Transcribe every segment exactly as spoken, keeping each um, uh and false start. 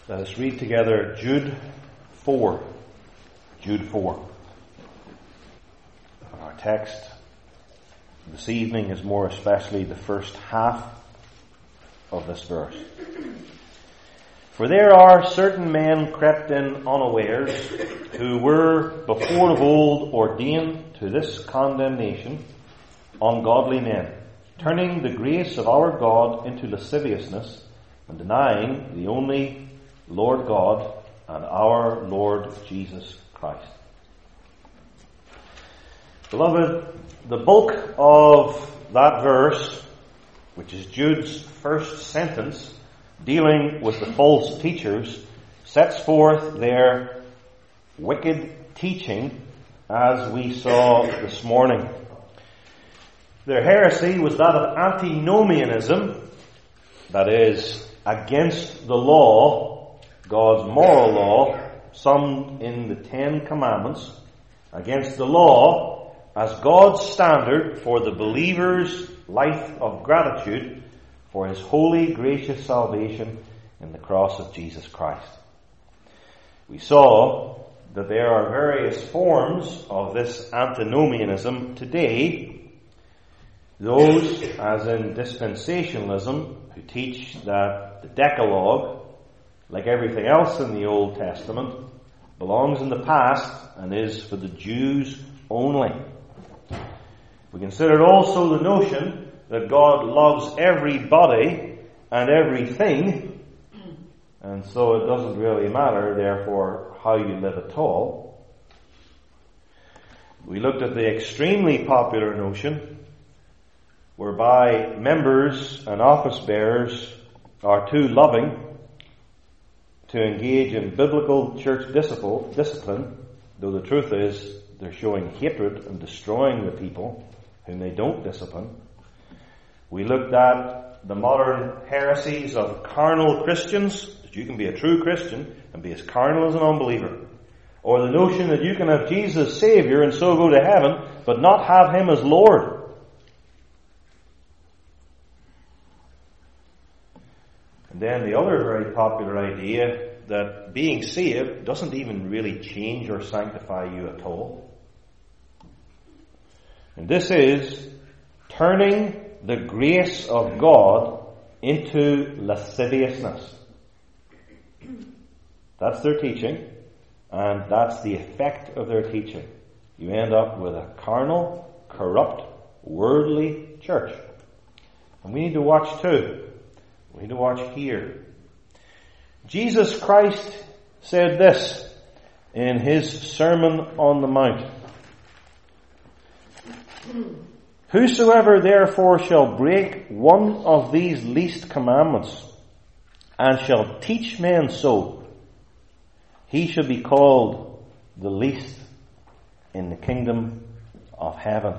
Let us read together Jude four. Jude four. Our text this evening is more especially the first half of this verse. For there are certain men crept in unawares, who were before of old ordained to this condemnation, ungodly men, turning the grace of our God into lasciviousness, and denying the only Lord God and our Lord Jesus Christ. Beloved, the bulk of that verse, which is Jude's first sentence, dealing with the false teachers, sets forth their wicked teaching, as we saw this morning. Their heresy was that of antinomianism, that is, against the law, God's moral law, summed in the Ten Commandments, against the law as God's standard for the believer's life of gratitude for his holy, gracious salvation in the cross of Jesus Christ. We saw that there are various forms of this antinomianism today. Those, as in dispensationalism, who teach that the Decalogue, like everything else in the Old Testament, belongs in the past and is for the Jews only. We considered also the notion that God loves everybody and everything, and so it doesn't really matter, therefore, how you live at all. We looked at the extremely popular notion whereby members and office bearers are too loving to engage in biblical church discipline, though the truth is they're showing hatred and destroying the people whom they don't discipline. We looked at the modern heresies of carnal Christians, that you can be a true Christian and be as carnal as an unbeliever. Or the notion that you can have Jesus as Savior and so go to heaven, but not have Him as Lord. And then the other very popular idea that being saved doesn't even really change or sanctify you at all. And this is turning the grace of God into lasciviousness. That's their teaching, and that's the effect of their teaching. You end up with a carnal, corrupt, worldly church. And we need to watch too. We need to watch here. Jesus Christ said this in His Sermon on the Mount. Whosoever therefore shall break one of these least commandments, and shall teach men so, he shall be called the least in the kingdom of heaven.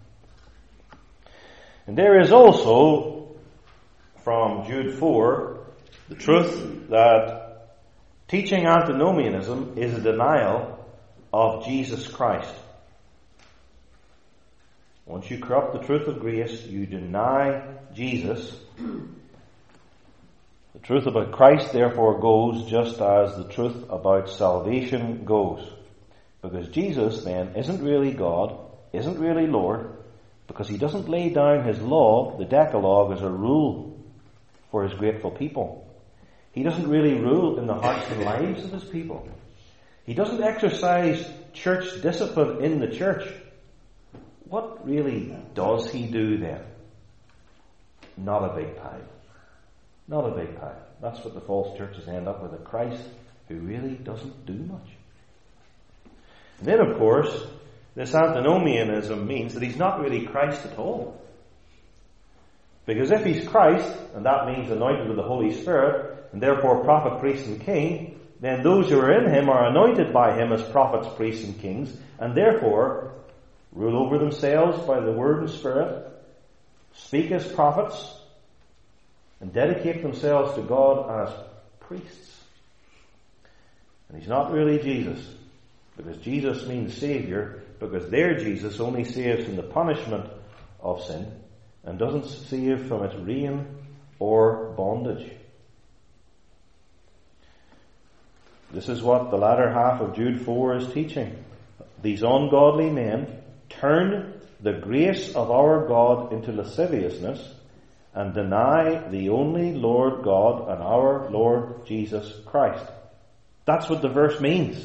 And there is also, from Jude four, the truth that teaching antinomianism is a denial of Jesus Christ. Once you corrupt the truth of grace, you deny Jesus. The truth about Christ, therefore, goes just as the truth about salvation goes. Because Jesus, then, isn't really God, isn't really Lord, because He doesn't lay down His law, the Decalogue, as a rule for His grateful people. He doesn't really rule in the hearts and lives of His people. He doesn't exercise church discipline in the church. What really does He do then? Not a big pile. Not a big pile. That's what the false churches end up with, a Christ who really doesn't do much. And then, of course, this antinomianism means that He's not really Christ at all. Because if He's Christ, and that means anointed with the Holy Spirit, and therefore prophet, priest, and king, then those who are in Him are anointed by Him as prophets, priests, and kings, and therefore rule over themselves by the Word and Spirit, speak as prophets, and dedicate themselves to God as priests. And He's not really Jesus, because Jesus means Savior, because their Jesus only saves from the punishment of sin, and doesn't save from its reign or bondage. This is what the latter half of Jude four is teaching. These ungodly men turn the grace of our God into lasciviousness and deny the only Lord God and our Lord Jesus Christ. That's what the verse means.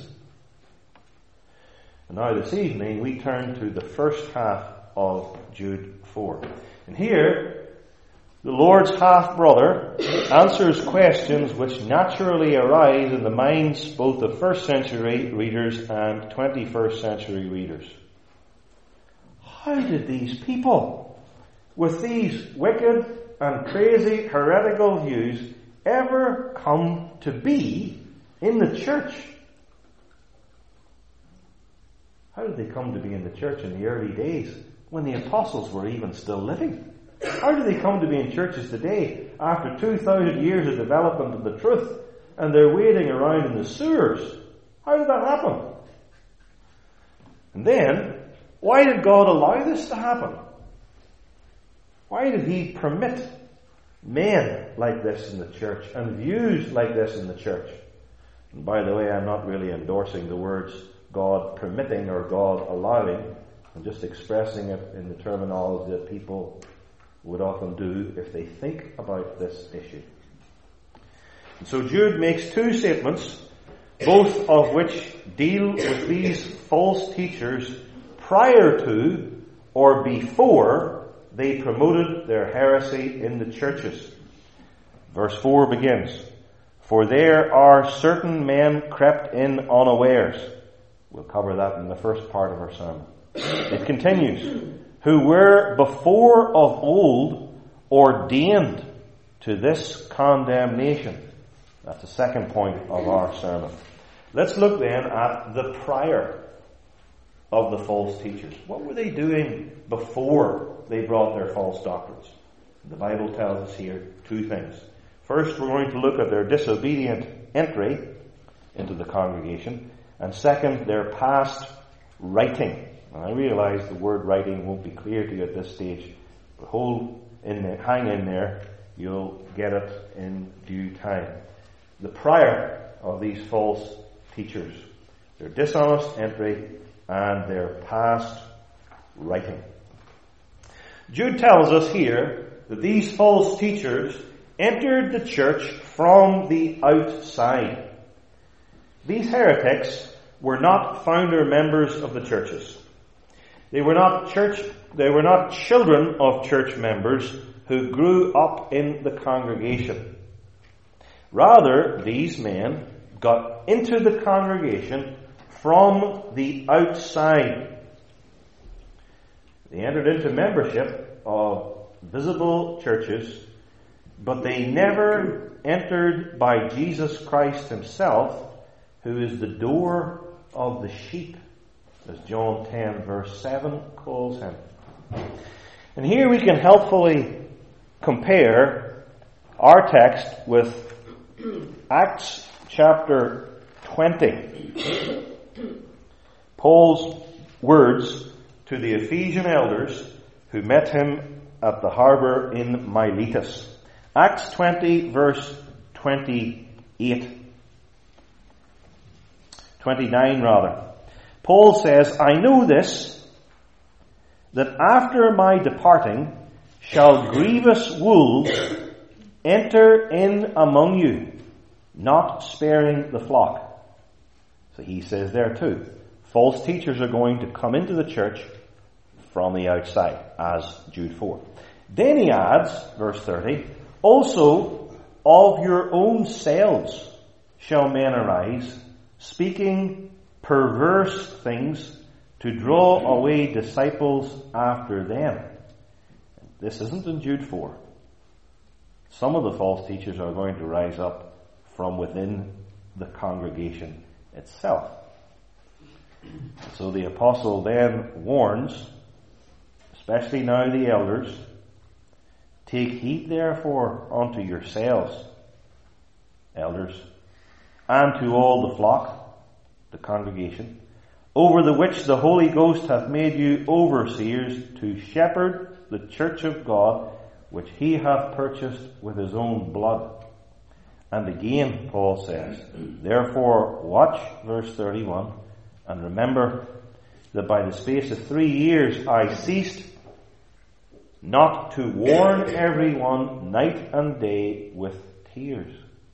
And now this evening we turn to the first half of Jude four. And here, the Lord's half-brother answers questions which naturally arise in the minds both of first century readers and twenty-first century readers. How did these people, with these wicked and crazy heretical views, ever come to be in the church? How did they come to be in the church in the early days when the apostles were even still living? How do they come to be in churches today after two thousand years of development of the truth and they're waiting around in the sewers? How did that happen? And then, why did God allow this to happen? Why did He permit men like this in the church and views like this in the church? And by the way, I'm not really endorsing the words God permitting or God allowing. I'm just expressing it in the terminology that people would often do if they think about this issue. And so Jude makes two statements, both of which deal with these false teachers prior to or before they promoted their heresy in the churches. Verse four begins, "For there are certain men crept in unawares." We'll cover that in the first part of our sermon. It continues, "who were before of old ordained to this condemnation." That's the second point of our sermon. Let's look then at the prior of the false teachers. What were they doing before they brought their false doctrines? The Bible tells us here two things. First, we're going to look at their disobedient entry into the congregation, and second, their past writing. And I realize the word writing won't be clear to you at this stage, but hold in there, hang in there, you'll get it in due time. The prior of these false teachers, their dishonest entry and their past writing. Jude tells us here that these false teachers entered the church from the outside. These heretics were not founder members of the churches. They were not church, they were not children of church members who grew up in the congregation. Rather, these men got into the congregation from the outside. They entered into membership of visible churches, but they never entered by Jesus Christ Himself, who is the door of the sheep, as John ten verse seven calls Him. And here we can helpfully compare our text with Acts chapter twenty. Paul's words to the Ephesian elders who met him at the harbour in Miletus. Acts twenty verse twenty-eight. twenty-nine rather. Paul says, "I know this, that after my departing shall grievous wolves enter in among you, not sparing the flock." So he says there too, false teachers are going to come into the church from the outside, as Jude four. Then he adds, verse thirty, "Also of your own selves shall men arise, speaking perverse things to draw away disciples after them." This isn't in Jude four. Some of the false teachers are going to rise up from within the congregation itself. So the apostle then warns, especially now the elders, "Take heed therefore unto yourselves, elders, and to all the flock," the congregation, "over the which the Holy Ghost hath made you overseers, to shepherd the church of God, which He hath purchased with His own blood. And again, Paul says, therefore watch, verse thirty-one, and remember that by the space of three years I ceased not to warn everyone night and day with tears.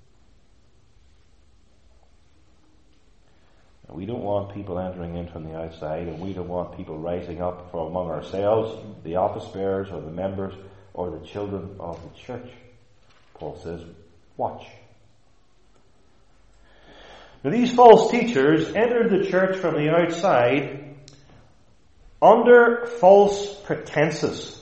Now, we don't want people entering in from the outside, and we don't want people rising up from among ourselves, the office bearers or the members or the children of the church. Paul says, watch. Now, these false teachers entered the church from the outside under false pretenses.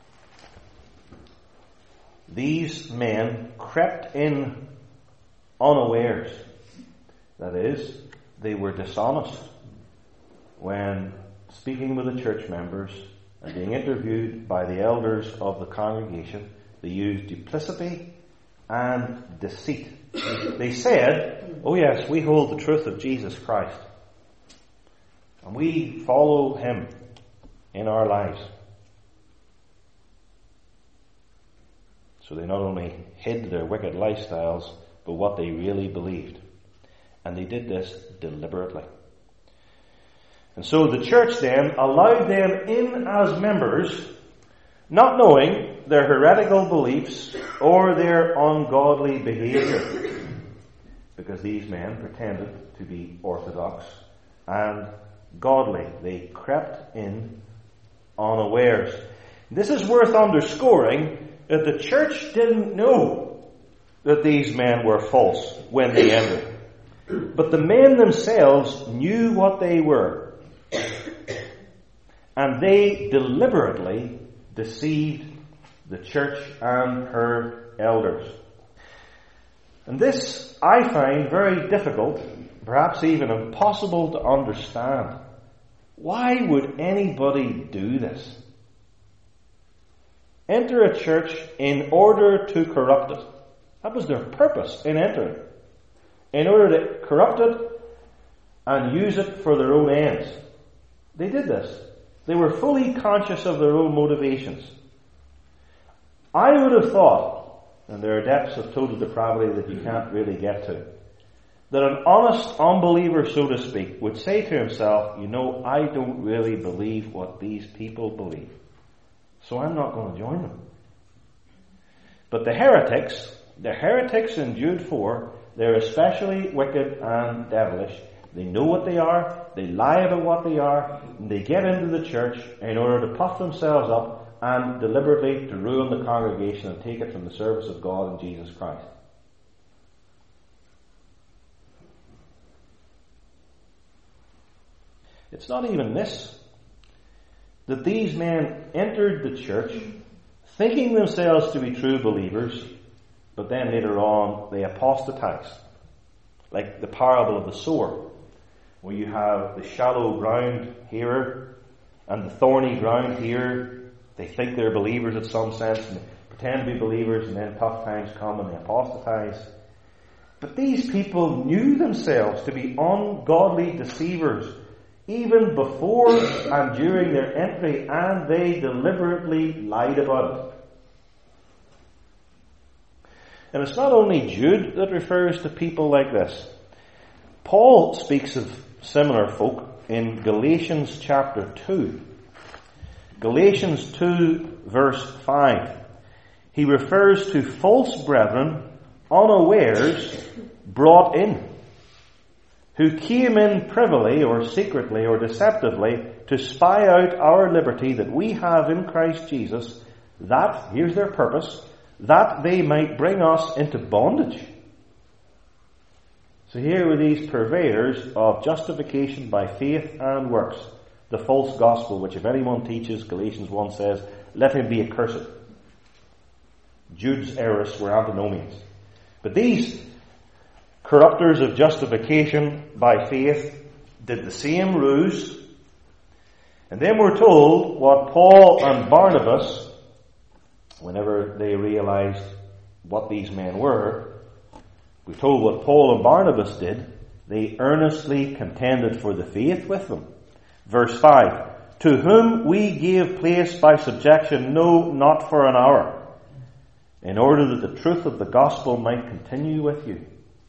These men crept in unawares. That is, they were dishonest when speaking with the church members and being interviewed by the elders of the congregation. They used duplicity and deceit. They said, oh yes, we hold the truth of Jesus Christ, and we follow him in our lives. So they not only hid their wicked lifestyles, but what they really believed. And they did this deliberately. And so the church then allowed them in as members, not knowing their heretical beliefs or their ungodly behavior, because these men pretended to be orthodox and godly. They crept in unawares. This is worth underscoring, that the church didn't know that these men were false when they entered. But the men themselves knew what they were. And they deliberately deceived the church and her elders. And this I find very difficult, perhaps even impossible to understand. Why would anybody do this? Enter a church in order to corrupt it. That was their purpose in entering. In order to corrupt it and use it for their own ends. They did this. They were fully conscious of their own motivations. I would have thought, and there are depths of total depravity that you can't really get to, that an honest unbeliever, so to speak, would say to himself, you know, I don't really believe what these people believe, so I'm not going to join them. But the heretics, the heretics in Jude four, they're especially wicked and devilish. They know what they are, they lie about what they are, and they get into the church in order to puff themselves up and deliberately to ruin the congregation and take it from the service of God and Jesus Christ. It's not even this, that these men entered the church thinking themselves to be true believers, but then later on they apostatized. Like the parable of the sower, where you have the shallow ground hearer and the thorny ground hearer. They think they're believers in some sense and they pretend to be believers, and then tough times come and they apostatize. But these people knew themselves to be ungodly deceivers even before and during their entry, and they deliberately lied about it. And it's not only Jude that refers to people like this. Paul speaks of similar folk in Galatians chapter two. Galatians two verse five. He refers to false brethren unawares brought in, who came in privily or secretly or deceptively to spy out our liberty that we have in Christ Jesus, that, here's their purpose, that they might bring us into bondage. So here were these purveyors of justification by faith and works, the false gospel, which if anyone teaches, Galatians one says, let him be accursed. Jude's errors were antinomians. But these corrupters of justification by faith did the same ruse. And then we're told what Paul and Barnabas, whenever they realized what these men were, we're told what Paul and Barnabas did. They earnestly contended for the faith with them. Verse five, to whom we gave place by subjection, no, not for an hour, in order that the truth of the gospel might continue with you.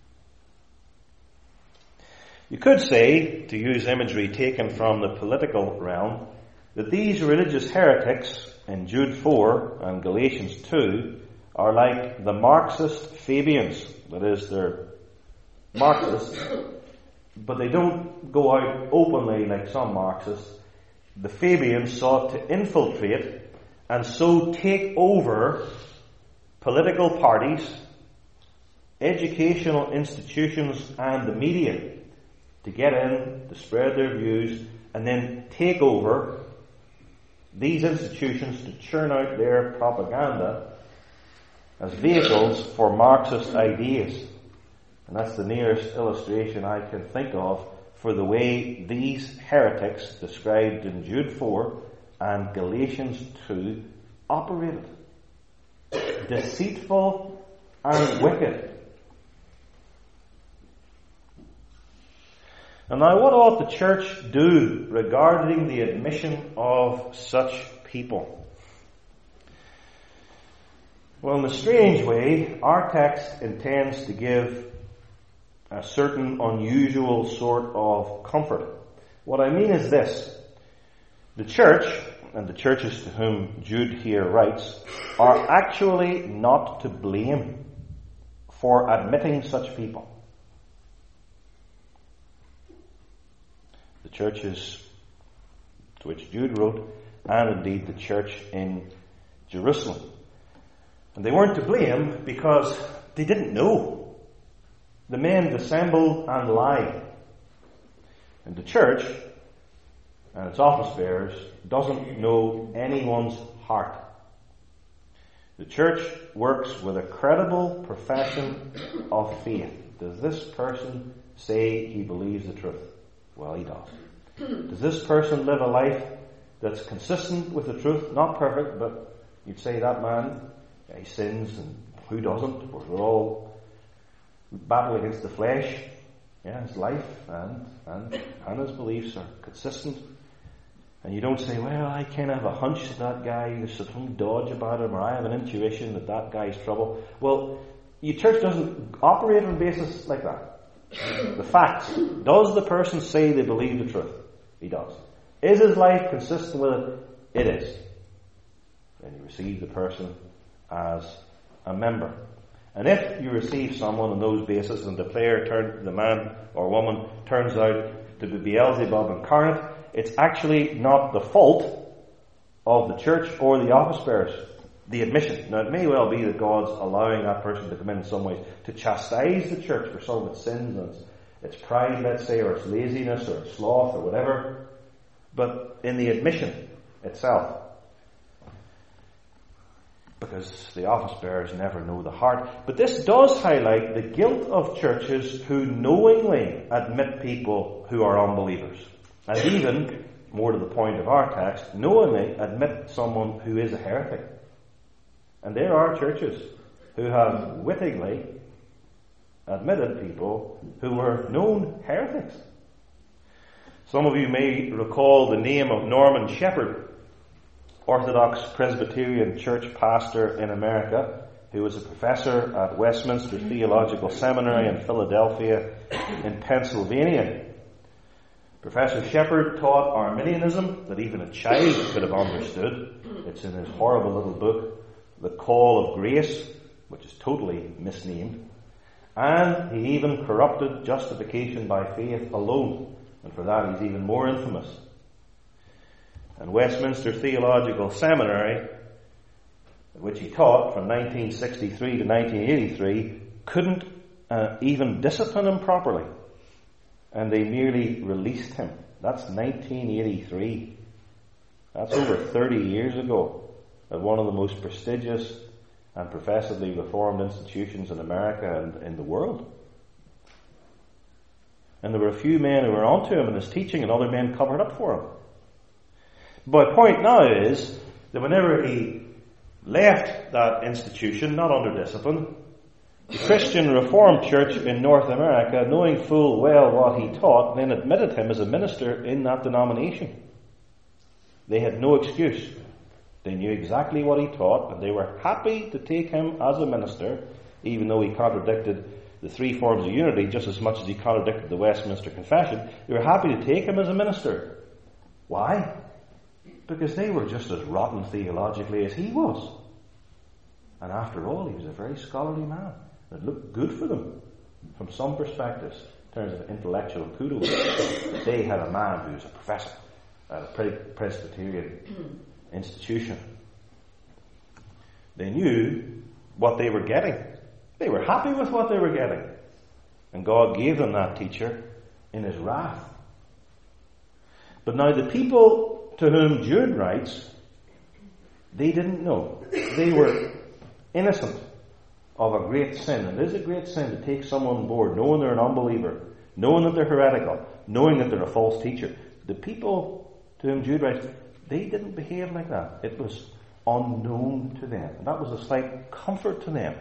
You could say, to use imagery taken from the political realm, that these religious heretics in Jude four and Galatians two are like the Marxist Fabians. That is, they're Marxists, but they don't go out openly like some Marxists. The Fabians sought to infiltrate and so take over political parties, educational institutions, and the media to get in, to spread their views, and then take over these institutions to churn out their propaganda as vehicles for Marxist ideas. And that's the nearest illustration I can think of for the way these heretics described in Jude four and Galatians two operated. Deceitful and wicked. And now, what ought the church do regarding the admission of such people? Well, in a strange way, our text intends to give a certain unusual sort of comfort. What I mean is this: the church, and the churches to whom Jude here writes, are actually not to blame for admitting such people. The churches to which Jude wrote, and indeed the church in Jerusalem. And they weren't to blame because they didn't know. The men dissembled and lied. And the church and its office bearers doesn't know anyone's heart. The church works with a credible profession of faith. Does this person say he believes the truth? Well, he does. Does this person live a life that's consistent with the truth? Not perfect, but you'd say that man, yeah, he sins, and who doesn't? We're all battle against the flesh. Yeah, his life and, and, and his beliefs are consistent. And you don't say, well, I kind of have a hunch that that guy, there's some dodge about him, or I have an intuition that that guy's trouble. Well, your church doesn't operate on a basis like that. The facts. Does the person say they believe the truth? He does. Is his life consistent with it? It is. Then you receive the person as a member. And if you receive someone on those bases and the player turn, the man or woman turns out to be Beelzebub incarnate, it's actually not the fault of the church or the office bearers. The admission. Now, it may well be that God's allowing that person to come in in some ways to chastise the church for some of its sins and its, its pride, let's say, or its laziness or its sloth or whatever. But in the admission itself, because the office bearers never know the heart. But this does highlight the guilt of churches who knowingly admit people who are unbelievers. And even, more to the point of our text, knowingly admit someone who is a heretic. And there are churches who have wittingly admitted people who were known heretics. Some of you may recall the name of Norman Shepherd, Orthodox Presbyterian church pastor in America, who was a professor at Westminster Theological Seminary in Philadelphia in Pennsylvania. Professor Shepherd taught Arminianism that even a child could have understood. It's in his horrible little book, The Call of Grace, which is totally misnamed. And he even corrupted justification by faith alone. And for that he's even more infamous. And Westminster Theological Seminary, which he taught from nineteen sixty-three to nineteen eighty-three, couldn't uh, even discipline him properly. And they merely released him. That's nineteen eighty-three. That's over thirty years ago, at one of the most prestigious and professedly reformed institutions in America and in the world. And there were a few men who were onto him in his teaching, and other men covered up for him. But my point now is that whenever he left that institution, not under discipline, the Christian Reformed Church in North America, knowing full well what he taught, then admitted him as a minister in that denomination. They had no excuse. They knew exactly what he taught, and they were happy to take him as a minister, even though he contradicted the three forms of unity just as much as he contradicted the Westminster Confession. They were happy to take him as a minister. Why? Because they were just as rotten theologically as he was. And after all, he was a very scholarly man. It looked good for them from some perspectives, in terms of intellectual kudos. They had a man who was a professor at a Presbyterian institution. They knew what they were getting. They were happy with what they were getting. And God gave them that teacher in his wrath. But now the people to whom Jude writes, they didn't know. They were innocent of a great sin. And it is a great sin to take someone on board knowing they're an unbeliever, knowing that they're heretical, knowing that they're a false teacher. The people to whom Jude writes, they didn't behave like that. It was unknown to them. And that was a slight comfort to them.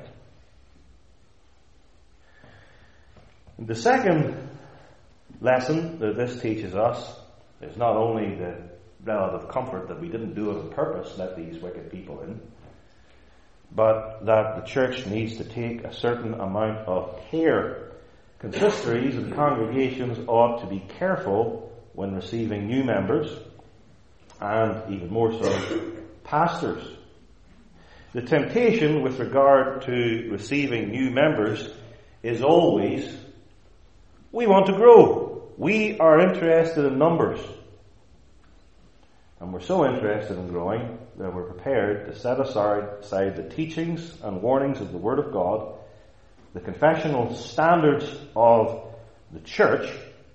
The second lesson that this teaches us is not only the relative comfort that we didn't do it on purpose, let these wicked people in, but that the church needs to take a certain amount of care. Consistories and congregations ought to be careful when receiving new members, and even more so, pastors. The temptation with regard to receiving new members is always, we want to grow. We are interested in numbers. And we're so interested in growing that we're prepared to set aside, aside the teachings and warnings of the Word of God, the confessional standards of the church.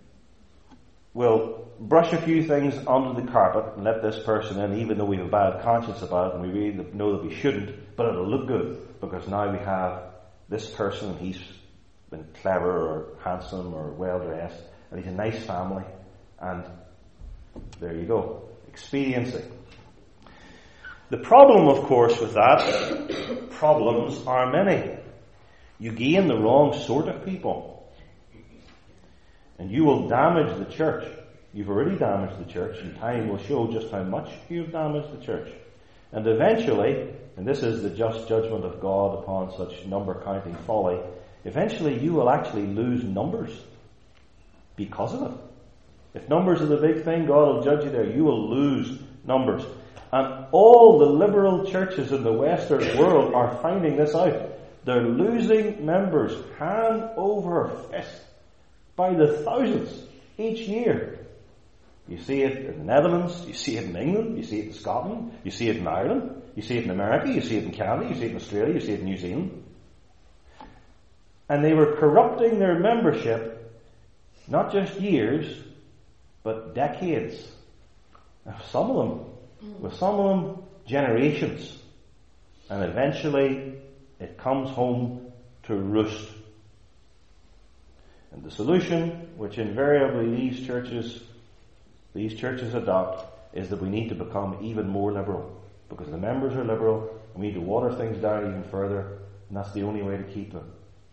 We'll brush a few things under the carpet and let this person in, even though we have a bad conscience about it and we really know that we shouldn't, but it'll look good because now we have this person and he's been clever or handsome or well dressed and he's a nice family, and there you go. Expediency. The problem, of course, with that, problems are many. You gain the wrong sort of people, and you will damage the church. You've already damaged the church, and time will show just how much you've damaged the church. And eventually, and this is the just judgment of God upon such number-counting folly, eventually you will actually lose numbers because of it. If numbers are the big thing, God will judge you there. You will lose numbers. And all the liberal churches in the Western world are finding this out. They're losing members hand over fist by the thousands each year. You see it in the Netherlands, you see it in England, you see it in Scotland, you see it in Ireland, you see it in America, you see it in Canada, you see it in Australia, you see it in New Zealand. And they were corrupting their membership not just years, but decades. Some of them, with some of them, generations. And eventually it comes home to roost. And the solution, which invariably these churches, these churches adopt, is that we need to become even more liberal. Because the members are liberal, and we need to water things down even further, and that's the only way to keep them.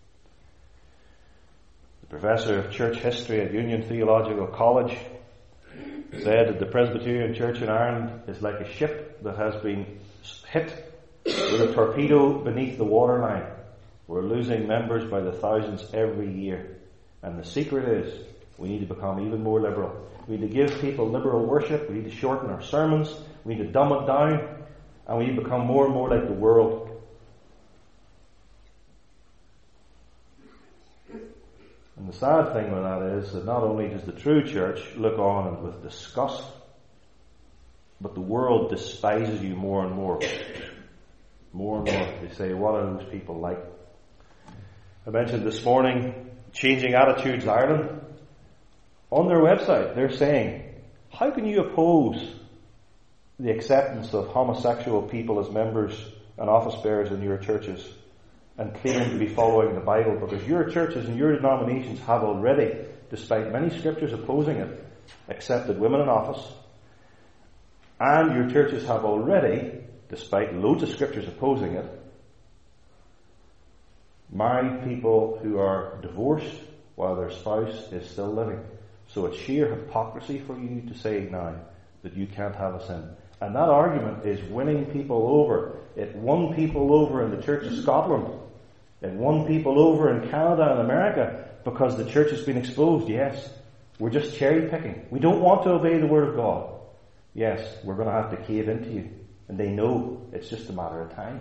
The professor of church history at Union Theological College said that the Presbyterian Church in Ireland is like a ship that has been hit with a torpedo beneath the waterline. We're losing members by the thousands every year. And the secret is we need to become even more liberal. We need to give people liberal worship. We need to shorten our sermons. We need to dumb it down. And we need to become more and more like the world. And the sad thing with that is that not only does the true church look on with disgust, but the world despises you more and more. More and more. They say, what are those people like? I mentioned this morning, Changing Attitudes Ireland. On their website, they're saying, how can you oppose the acceptance of homosexual people as members and office bearers in your churches and claim to be following the Bible? Because your churches and your denominations have already, despite many scriptures opposing it, accepted women in office. And your churches have already, despite loads of scriptures opposing it, married people who are divorced while their spouse is still living. So it's sheer hypocrisy for you to say now that you can't have a sin. And that argument is winning people over. It won people over in the Church of Scotland. It won people over in Canada and America because the church has been exposed. Yes, we're just cherry picking. We don't want to obey the Word of God. Yes, we're going to have to cave into you. And they know it's just a matter of time.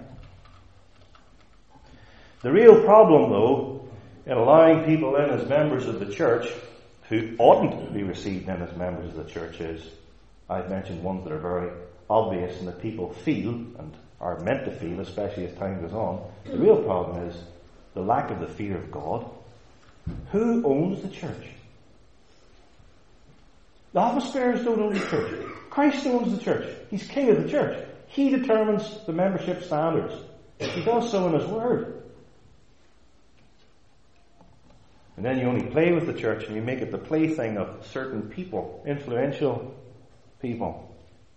The real problem, though, in allowing people in as members of the church who oughtn't to be received in as members of the church is, I've mentioned ones that are very obvious and that people feel and are meant to feel, especially as time goes on. The real problem is the lack of the fear of God. Who owns the church? The office bearers don't own the church. Christ owns the church. He's king of the church. He determines the membership standards. He does so in His Word. And then you only play with the church and you make it the plaything of certain people, influential people.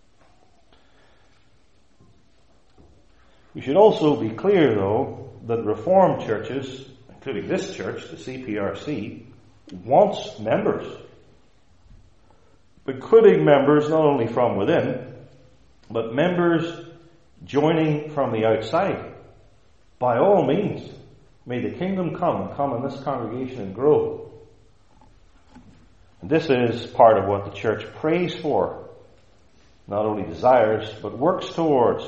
We should also be clear, though, that Reformed churches, including this church, the C P R C, wants members. Including members not only from within, but members joining from the outside. By all means, may the kingdom come and come in this congregation and grow. And this is part of what the church prays for, not only desires, but works towards.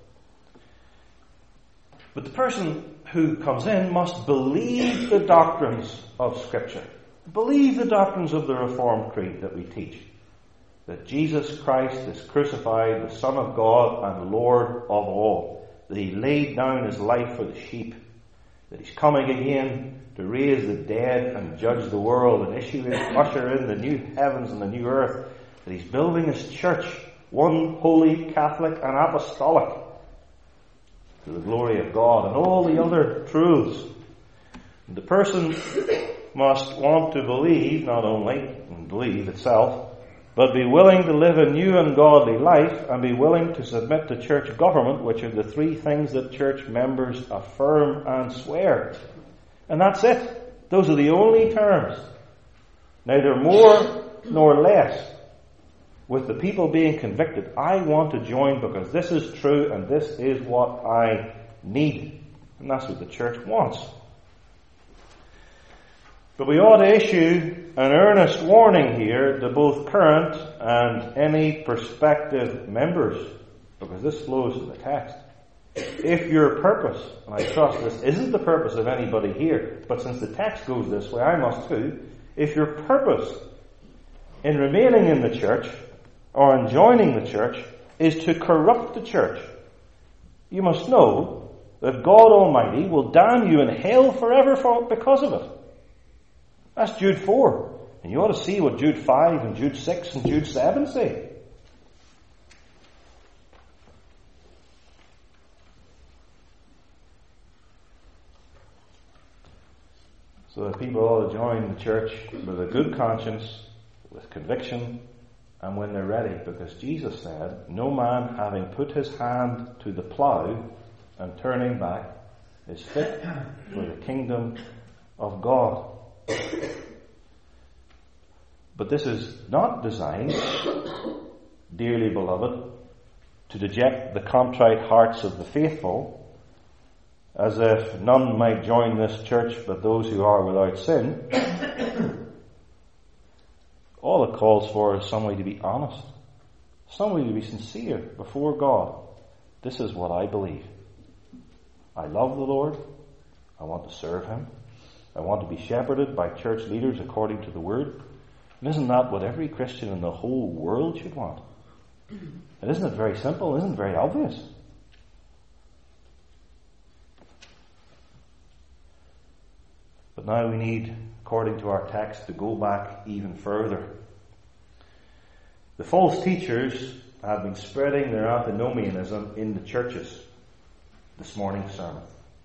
But the person who comes in must believe the doctrines of Scripture. Believe the doctrines of the Reformed Creed that we teach. That Jesus Christ is crucified, the Son of God and Lord of all. That He laid down His life for the sheep. That He's coming again to raise the dead and judge the world and issue in, usher in the new heavens and the new earth. That He's building His church, one holy, Catholic and apostolic, to the glory of God, and all the other truths. The person must want to believe, not only believe itself, but be willing to live a new and godly life, and be willing to submit to church government, which are the three things that church members affirm and swear. And that's it. Those are the only terms. Neither more nor less. With the people being convicted, I want to join because this is true and this is what I need. And that's what the church wants. But we ought to issue an earnest warning here to both current and any prospective members, because this flows from the text. If your purpose, and I trust this isn't the purpose of anybody here, but since the text goes this way, I must too. If your purpose in remaining in the church or in joining the church is to corrupt the church, you must know that God Almighty will damn you in hell forever for, because of it. That's Jude four. And you ought to see what Jude five and Jude six and Jude seven say. So that people ought to join the church with a good conscience, with conviction, and when they're ready. Because Jesus said, no man having put his hand to the plough and turning back is fit for the kingdom of God. But this is not designed, dearly beloved, to deject the contrite hearts of the faithful, as if none might join this church but those who are without sin. All it calls for is somebody to be honest, somebody to be sincere before God. This is what I believe. I love the Lord. I want to serve Him. I want to be shepherded by church leaders according to the Word. And isn't that what every Christian in the whole world should want? And isn't it very simple? Isn't it very obvious? But now we need, according to our text, to go back even further. The false teachers have been spreading their antinomianism in the churches. This morning's sermon.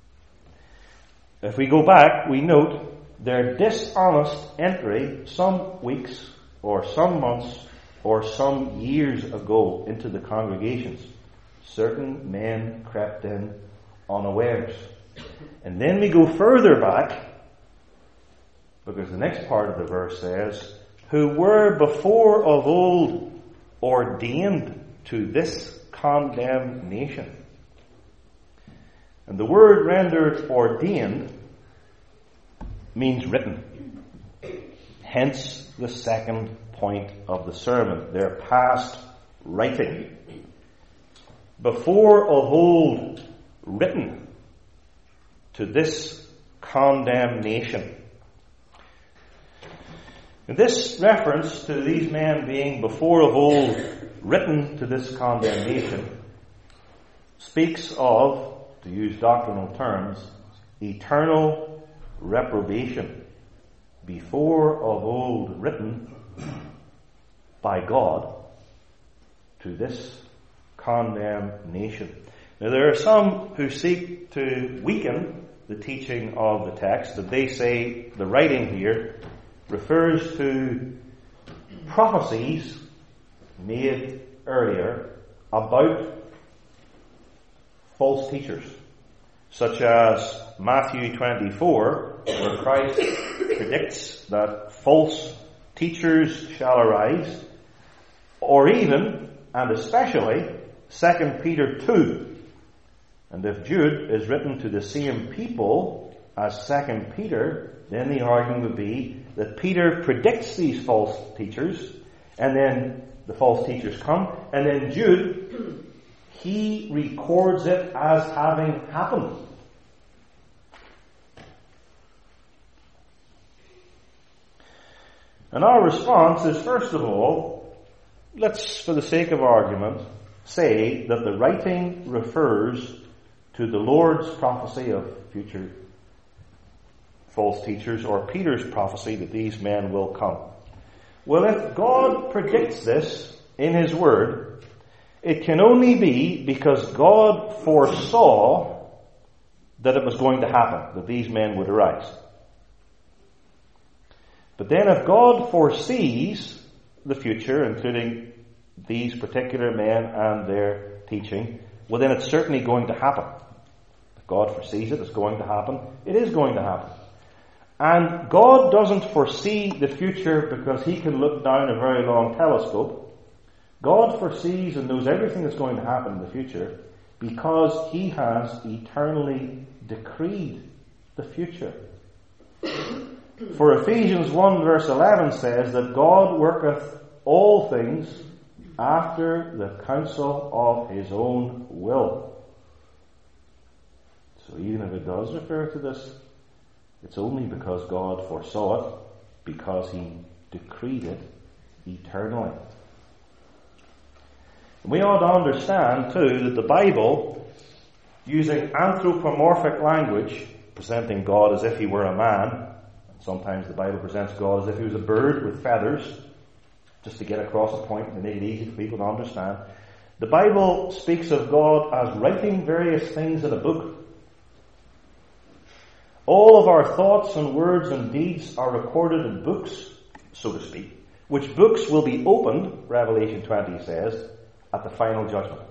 If we go back, we note their dishonest entry some weeks or some months or some years ago into the congregations. Certain men crept in unawares. And then we go further back, because the next part of the verse says, who were before of old ordained to this condemnation. And the word rendered ordained means written. Hence the second point of the sermon, their past writing. Before of old written to this condemnation. And this reference to these men being before of old written to this condemnation speaks of, to use doctrinal terms, eternal reprobation. Before of old written by God to this condemnation. Now there are some who seek to weaken the teaching of the text, and they say the writing here refers to prophecies made earlier about false teachers, such as Matthew twenty-four, where Christ predicts that false teachers shall arise, or even, and especially, Second Peter two. And if Jude is written to the same people as Second Peter, then the argument would be that Peter predicts these false teachers, and then the false teachers come, and then Jude, he records it as having happened. And our response is, first of all, let's, for the sake of argument, say that the writing refers to the Lord's prophecy of future false teachers, or Peter's prophecy that these men will come. Well, if God predicts this in His Word, it can only be because God foresaw that it was going to happen, that these men would arise. But then if God foresees the future, including these particular men and their teaching, well then it's certainly going to happen. If God foresees it, it's going to happen. It is going to happen. And God doesn't foresee the future because He can look down a very long telescope. God foresees and knows everything that's going to happen in the future because He has eternally decreed the future. For Ephesians one verse eleven says that God worketh all things after the counsel of His own will. So even if it does refer to this, it's only because God foresaw it, because He decreed it eternally. We ought to understand too that the Bible, using anthropomorphic language, presenting God as if He were a man, sometimes the Bible presents God as if He was a bird with feathers, just to get across a point and make it easy for people to understand. The Bible speaks of God as writing various things in a book. All of our thoughts and words and deeds are recorded in books, so to speak, which books will be opened, Revelation twenty says, at the final judgment.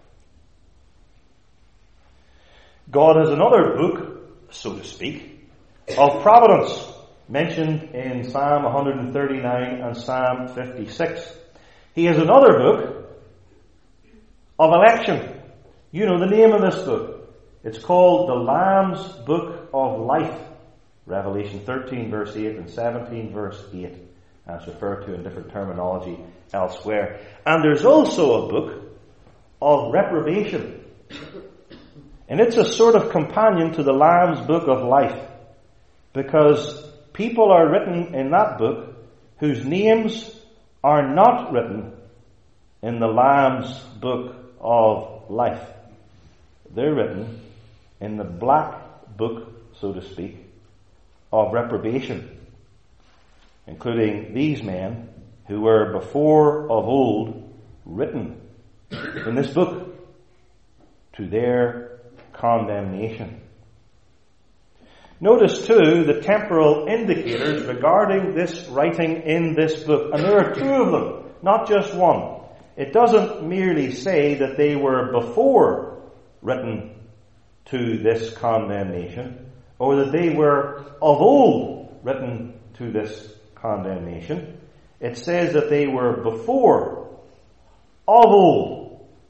God has another book, so to speak, of providence, mentioned in Psalm one thirty-nine and Psalm fifty-six. He has another book of election. You know the name of this book. It's called the Lamb's Book of Life. Revelation thirteen verse eight and seventeen verse eight. As referred to in different terminology elsewhere. And there's also a book of reprobation. And it's a sort of companion to the Lamb's Book of Life. Because people are written in that book whose names are not written in the Lamb's Book of Life. They're written in the black book, so to speak, of reprobation, including these men who were before of old written in this book to their condemnation. Notice too the temporal indicators regarding this writing in this book. And there are two of them, not just one. It doesn't merely say that they were before written to this condemnation, or that they were of old written to this condemnation. It says that they were before of old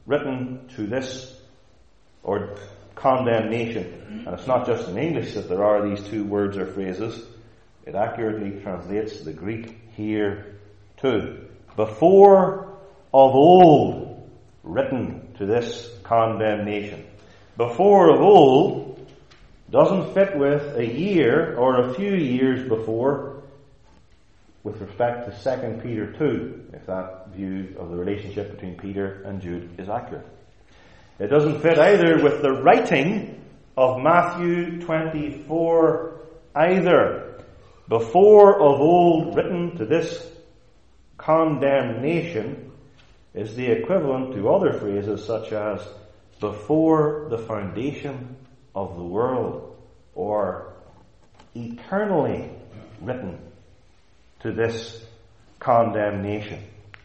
written to this, or condemnation. And it's not just in English that there are these two words or phrases. It accurately translates the Greek here too. Before of old written to this condemnation. Before of old doesn't fit with a year or a few years before with respect to Second Peter two, if that view of the relationship between Peter and Jude is accurate. It doesn't fit either with the writing of Matthew twenty-four either. Before of old written to this condemnation is the equivalent to other phrases such as before the foundation of the world, or eternally written to this condemnation.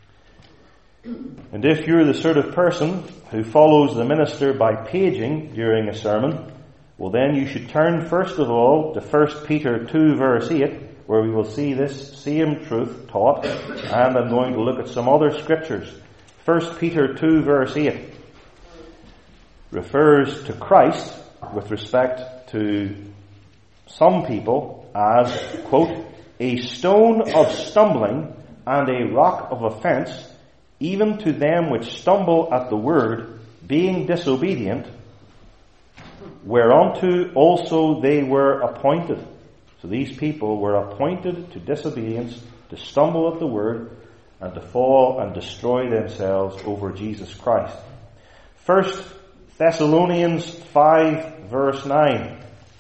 And if you're the sort of person who follows the minister by paging during a sermon, well then you should turn first of all to First Peter two verse eight, where we will see this same truth taught, and I'm going to look at some other scriptures. First Peter two verse eight refers to Christ with respect to some people as, quote, a stone of stumbling and a rock of offense, even to them which stumble at the word, being disobedient, whereunto also they were appointed. So these people were appointed to disobedience, to stumble at the word, and to fall and destroy themselves over Jesus Christ. First Thessalonians five verse nine.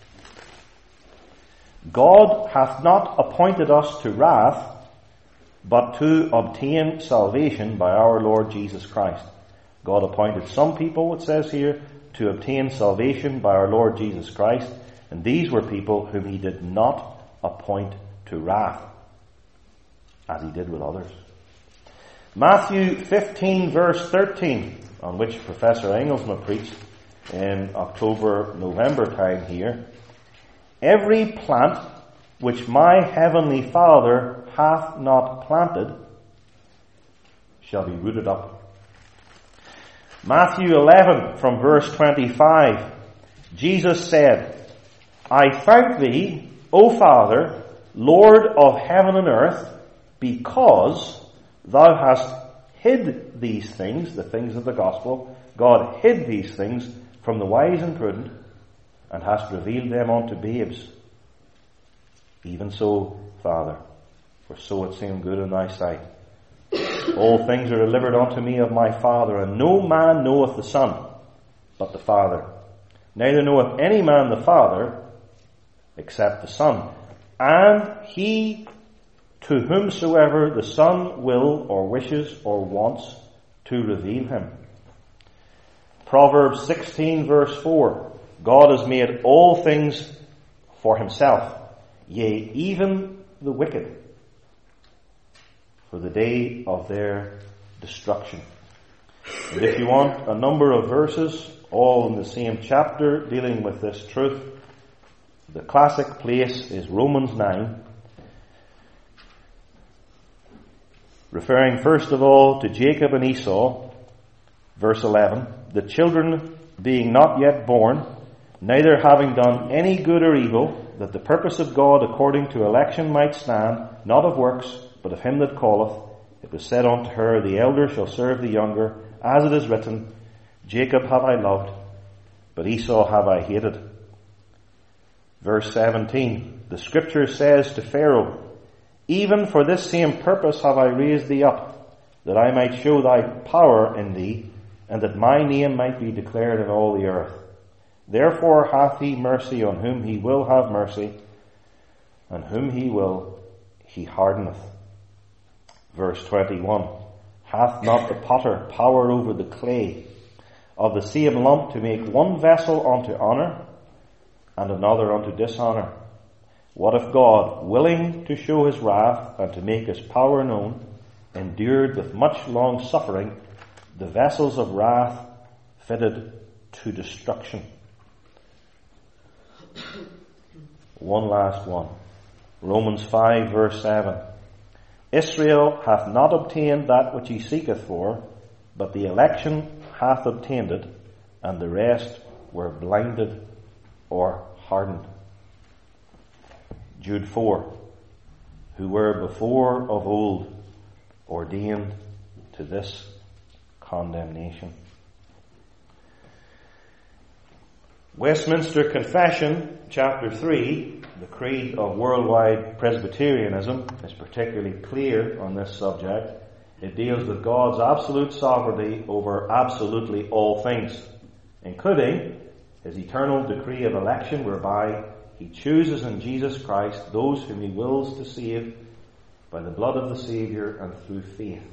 God hath not appointed us to wrath, but to obtain salvation by our Lord Jesus Christ. God appointed some people, it says here, to obtain salvation by our Lord Jesus Christ, and these were people whom he did not appoint to wrath, as he did with others. Matthew fifteen verse thirteen, on which Professor Engelsma preached in October, November time here. Every plant which my heavenly Father hath not planted shall be rooted up. Matthew eleven from verse twenty-five. Jesus said, I thank thee, O Father, Lord of heaven and earth, because thou hast hid these things, the things of the gospel. God hid these things from the wise and prudent, and hast revealed them unto babes. Even so, Father, for so it seemed good in thy sight. All things are delivered unto me of my Father, and no man knoweth the Son, but the Father. Neither knoweth any man the Father, except the Son, and he to whomsoever the Son will, or wishes, or wants to reveal him. Proverbs sixteen verse four. God has made all things for himself, yea, even the wicked, for the day of their destruction. And if you want a number of verses, all in the same chapter, dealing with this truth, the classic place is Romans nine, referring first of all to Jacob and Esau, verse eleven, the children being not yet born, neither having done any good or evil, that the purpose of God according to election might stand, not of works, but of him that calleth. It was said unto her, the elder shall serve the younger, as it is written, Jacob have I loved, but Esau have I hated. Verse seventeen, the scripture says to Pharaoh, even for this same purpose have I raised thee up, that I might show thy power in thee, and that my name might be declared in all the earth. Therefore hath he mercy on whom he will have mercy, and whom he will he hardeneth. Verse twenty-one, hath not the potter power over the clay of the same lump to make one vessel unto honour, and another unto dishonour? What if God, willing to show his wrath and to make his power known, endured with much long suffering the vessels of wrath fitted to destruction? One last one. Romans five verse seven. Israel hath not obtained that which he seeketh for, but the election hath obtained it, and the rest were blinded or hardened. Jude four, who were before of old ordained to this condemnation. Westminster Confession, chapter three, the creed of worldwide Presbyterianism, is particularly clear on this subject. It deals with God's absolute sovereignty over absolutely all things, including His eternal decree of election, whereby He chooses in Jesus Christ those whom He wills to save by the blood of the Saviour and through faith.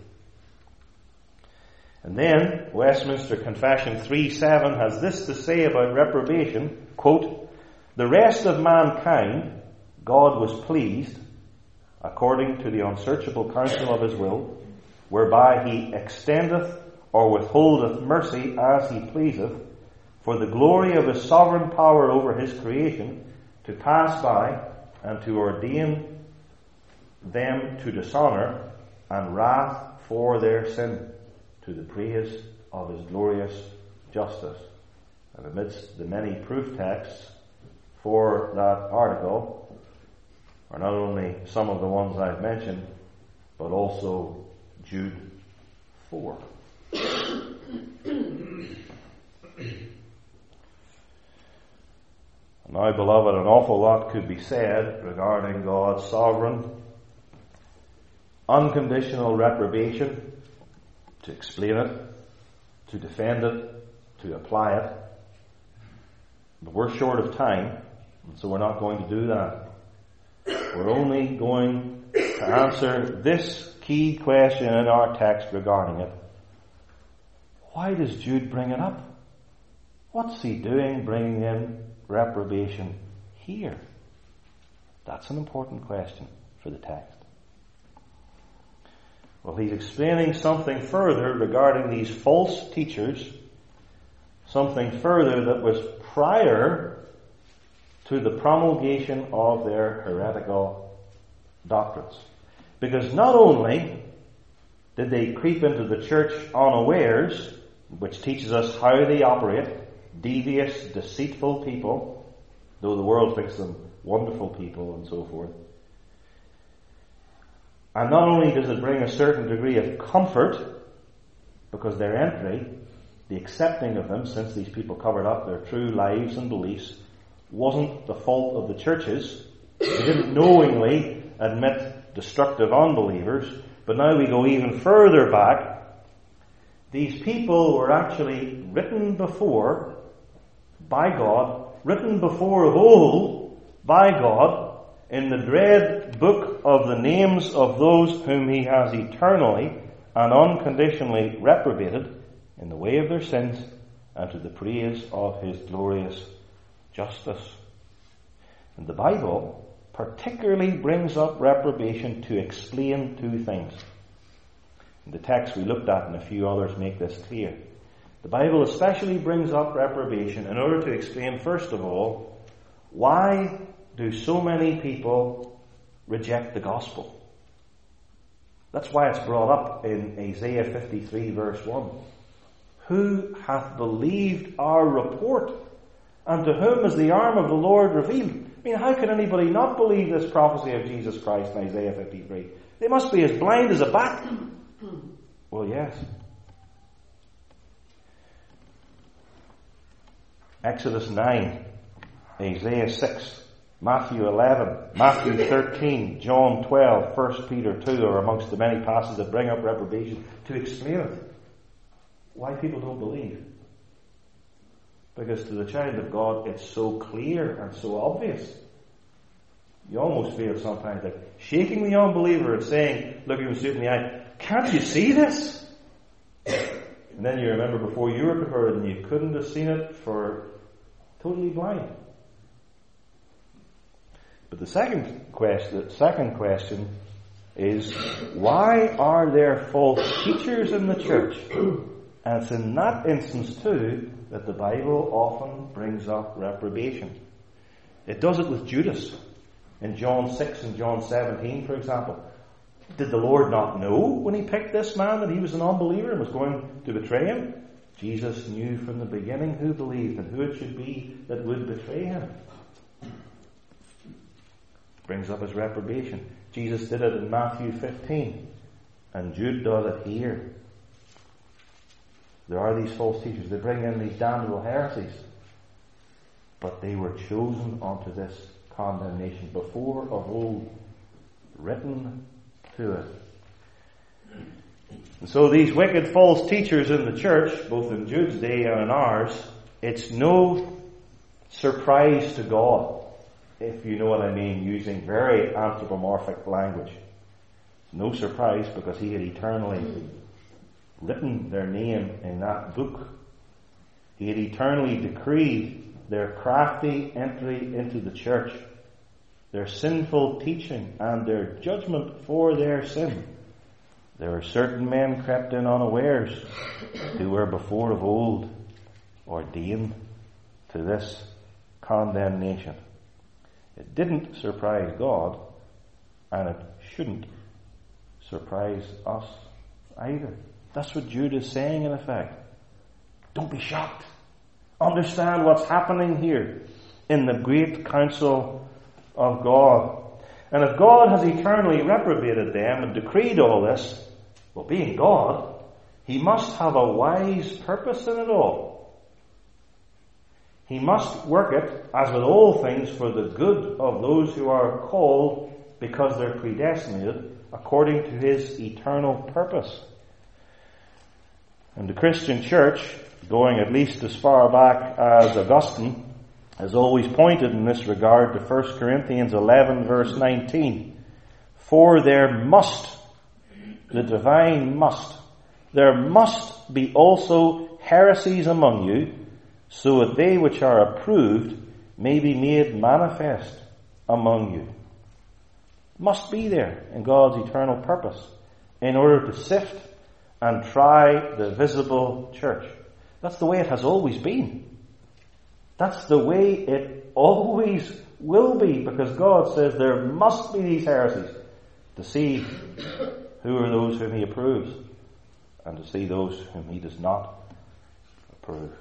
And then, Westminster Confession three seven has this to say about reprobation, quote, "The rest of mankind God was pleased, according to the unsearchable counsel of His will, whereby He extendeth or withholdeth mercy as He pleaseth, for the glory of His sovereign power over His creation, to pass by and to ordain them to dishonour and wrath for their sin, to the praise of His glorious justice." And amidst the many proof texts for that article are not only some of the ones I've mentioned, but also Jude four. Now, beloved, an awful lot could be said regarding God's sovereign, unconditional reprobation, to explain it, to defend it, to apply it. But we're short of time, and so we're not going to do that. We're only going to answer this key question in our text regarding it. Why does Jude bring it up? What's he doing bringing in reprobation here? That's an important question for the text. Well, he's explaining something further regarding these false teachers, something further that was prior to the promulgation of their heretical doctrines. Because not only did they creep into the church unawares, which teaches us how they operate, devious, deceitful people, though the world thinks them wonderful people and so forth. And not only does it bring a certain degree of comfort, because their entry, the accepting of them, since these people covered up their true lives and beliefs, wasn't the fault of the churches. They didn't knowingly admit destructive unbelievers. But now we go even further back. These people were actually written before by God, written before of old by God, in the dread book of the names of those whom He has eternally and unconditionally reprobated in the way of their sins and to the praise of His glorious justice. And the Bible particularly brings up reprobation to explain two things. The text we looked at and a few others make this clear. The Bible especially brings up reprobation in order to explain, first of all, why do so many people reject the gospel? That's why it's brought up in Isaiah fifty-three verse one. Who hath believed our report? And to whom is the arm of the Lord revealed? I mean, how can anybody not believe this prophecy of Jesus Christ in Isaiah fifty-three? They must be as blind as a bat. Well, yes. Exodus nine, Isaiah six, Matthew eleven, Matthew thirteen, John twelve, First Peter two are amongst the many passages that bring up reprobation to explain it. Why people don't believe. Because to the child of God it's so clear and so obvious. You almost feel sometimes like shaking the unbeliever and saying, looking him straight in the eye, can't you see this? And then you remember before you were converted and you couldn't have seen it for totally blind. But the second question, the second question is, why are there false teachers in the church? And it's in that instance too that the Bible often brings up reprobation. It does it with Judas in John six and John seventeen, for example. Did the Lord not know when He picked this man that he was an unbeliever and was going to betray Him? Jesus knew from the beginning who believed and who it should be that would betray him. Brings up his reprobation. Jesus did it in Matthew fifteen, and Jude does it here. There are these false teachers. They bring in these damnable heresies. But they were chosen unto this condemnation before of old, written to it. And so these wicked false teachers in the church, both in Jude's day and in ours, it's no surprise to God, if you know what I mean, using very anthropomorphic language. No surprise, because he had eternally written their name in that book. He had eternally decreed their crafty entry into the church, their sinful teaching, and their judgment for their sin. There were certain men crept in unawares who were before of old ordained to this condemnation. It didn't surprise God, and it shouldn't surprise us either. That's what Jude is saying in effect. Don't be shocked. Understand what's happening here in the great counsel of God. And if God has eternally reprobated them and decreed all this, well, being God, he must have a wise purpose in it all. He must work it, as with all things, for the good of those who are called, because they're predestinated according to his eternal purpose. And the Christian church, going at least as far back as Augustine, has always pointed in this regard to First Corinthians eleven verse nineteen. For there must, the divine must, there must be also heresies among you, so that they which are approved may be made manifest among you. Must be there in God's eternal purpose in order to sift and try the visible church. That's the way it has always been. That's the way it always will be, because God says there must be these heresies to see who are those whom he approves and to see those whom he does not approve.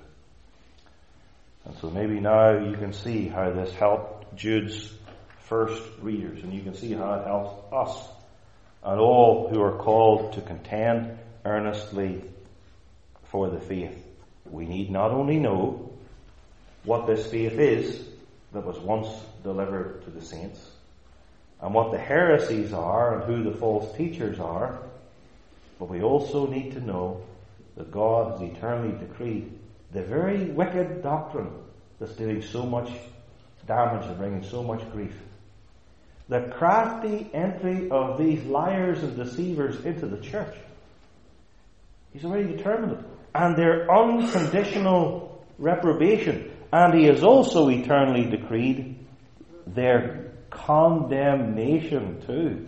And so maybe now you can see how this helped Jude's first readers, and you can see how it helps us and all who are called to contend earnestly for the faith. We need not only know what this faith is that was once delivered to the saints, and what the heresies are and who the false teachers are, but we also need to know that God has eternally decreed the very wicked doctrine that's doing so much damage and bringing so much grief. The crafty entry of these liars and deceivers into the church. He's already determined it. And their unconditional reprobation. And he has also eternally decreed their condemnation too.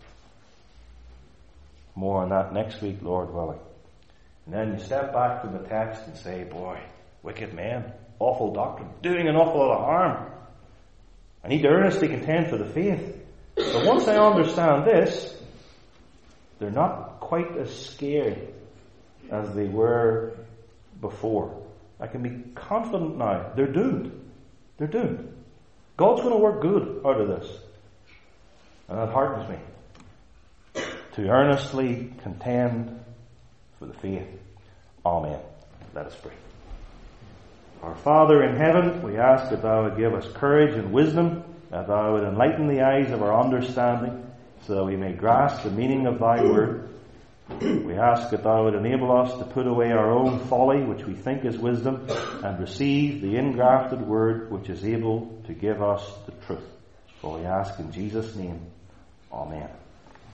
More on that next week, Lord willing. And then you step back from the text and say, boy, wicked men, awful doctrine, doing an awful lot of harm. I need to earnestly contend for the faith. But once I understand this, they're not quite as scary as they were before. I can be confident now. They're doomed. They're doomed. God's going to work good out of this. And that heartens me to earnestly contend for the faith. Amen. Let us pray. Our Father in heaven, we ask that thou would give us courage and wisdom, that thou would enlighten the eyes of our understanding, so that we may grasp the meaning of thy word. We ask that thou would enable us to put away our own folly, which we think is wisdom, and receive the engrafted word, which is able to give us the truth. For we ask in Jesus' name. Amen.